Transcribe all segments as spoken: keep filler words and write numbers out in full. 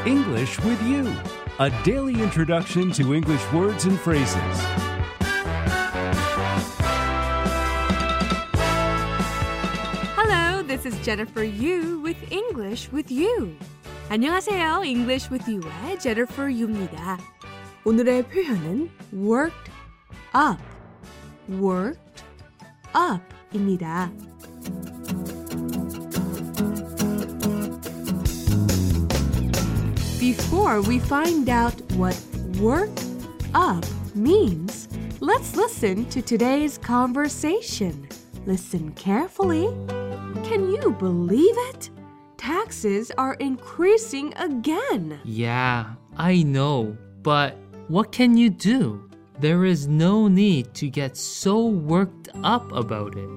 English with You, a daily introduction to English words and phrases. Hello, this is Jennifer Yu with English with You. 안녕하세요. English with You의 Jennifer Yu입니다. 오늘의 표현은 worked up, worked up입니다. Before we find out what worked up means, let's listen to today's conversation. Listen carefully. Can you believe it? Taxes are increasing again. Yeah, I know, but what can you do? There is no need to get so worked up about it.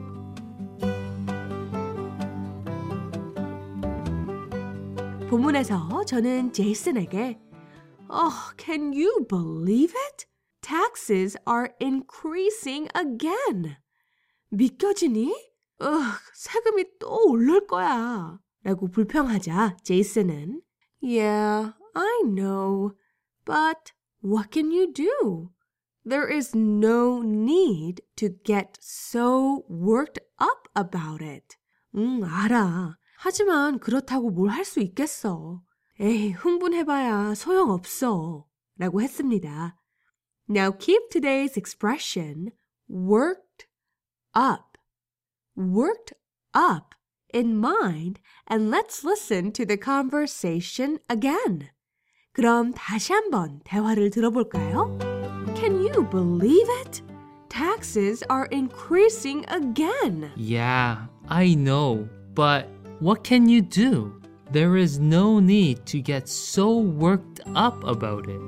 본문에서 저는 제이슨에게 Oh, can you believe it? Taxes are increasing again. 믿겨지니? Ugh, 세금이 또 오를 거야. 라고 불평하자 제이슨은 Yeah, I know. But what can you do? There is no need to get so worked up about it. 응, 알아. 하지만 그렇다고 뭘 할 수 있겠어. 에이, 흥분해봐야 소용없어. 라고 했습니다. Now keep today's expression worked up, worked up in mind and let's listen to the conversation again. 그럼 다시 한번 대화를 들어볼까요? Can you believe it? Taxes are increasing again. Yeah, I know, but what can you do? There is no need to get so worked up about it.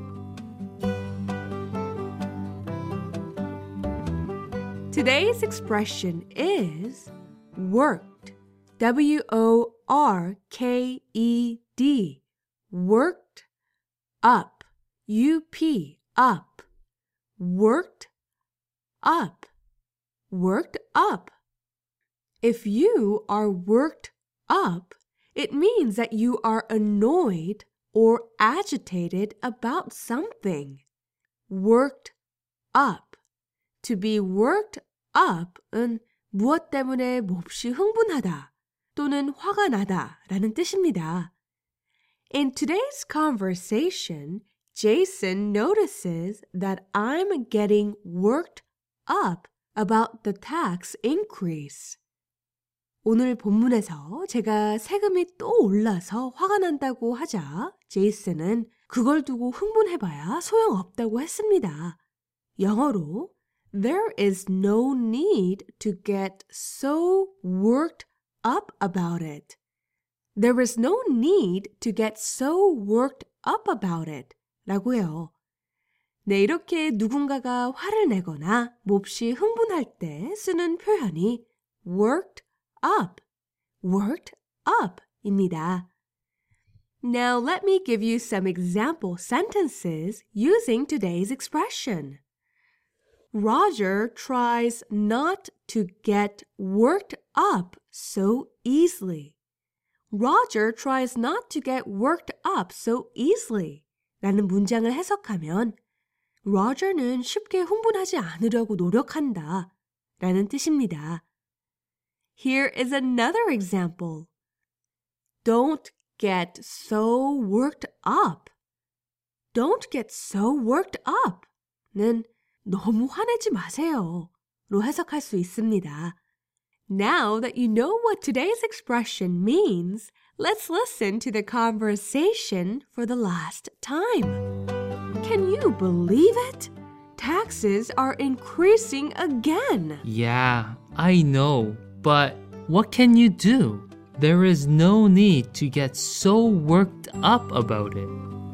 Today's expression is worked. W O R K E D. Worked up. U P. Up. Worked up. Worked up. If you are worked up, it means that you are annoyed or agitated about something. Worked up. To be worked up은 무엇 때문에 몹시 흥분하다 또는 화가 나다 라는 뜻입니다. In today's conversation, Jason notices that I'm getting worked up about the tax increase. 오늘 본문에서 제가 세금이 또 올라서 화가 난다고 하자 제이슨은 그걸 두고 흥분해봐야 소용없다고 했습니다. 영어로 There is no need to get so worked up about it. There is no need to get so worked up about it. 라고요. 네, 이렇게 누군가가 화를 내거나 몹시 흥분할 때 쓰는 표현이 worked up, worked up 입니다. Now let me give you some example sentences using today's expression. Roger tries not to get worked up so easily. Roger tries not to get worked up so easily. 라는 문장을 해석하면 Roger는 쉽게 흥분하지 않으려고 노력한다. 라는 뜻입니다. Here is another example. Don't get so worked up. Don't get so worked up. 는 너무 화내지 마세요. 로 해석할 수 있습니다. Now that you know what today's expression means, let's listen to the conversation for the last time. Can you believe it? Taxes are increasing again. Yeah, I know, but what can you do? There is no need to get so worked up about it.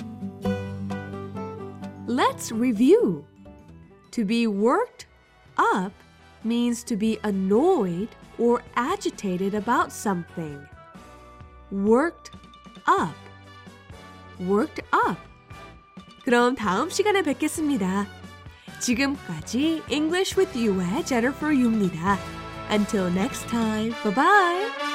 Let's review. To be worked up means to be annoyed or agitated about something. Worked up. Worked up. 그럼 다음 시간에 뵙겠습니다. 지금까지 English with You의 Jennifer Yu입니다. Until next time, bye-bye!